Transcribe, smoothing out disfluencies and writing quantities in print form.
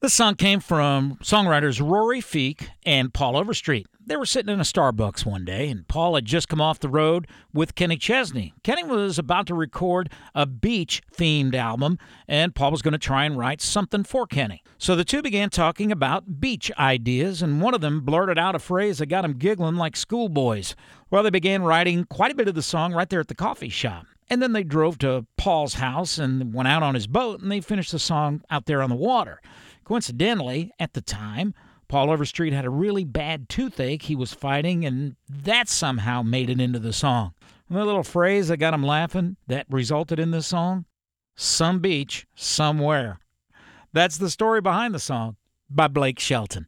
The song came from songwriters Rory Feek and Paul Overstreet. They were sitting in a Starbucks one day, and Paul had just come off the road with Kenny Chesney. Kenny was about to record a beach-themed album, and Paul was going to try and write something for Kenny. So the two began talking about beach ideas, and one of them blurted out a phrase that got him giggling like schoolboys. Well, they began writing quite a bit of the song right there at the coffee shop. And then they drove to Paul's house and went out on his boat, and they finished the song out there on the water. Coincidentally, at the time, Paul Overstreet had a really bad toothache he was fighting, and that somehow made it into the song. And the little phrase that got him laughing that resulted in this song? Some beach, somewhere. That's the story behind the song by Blake Shelton.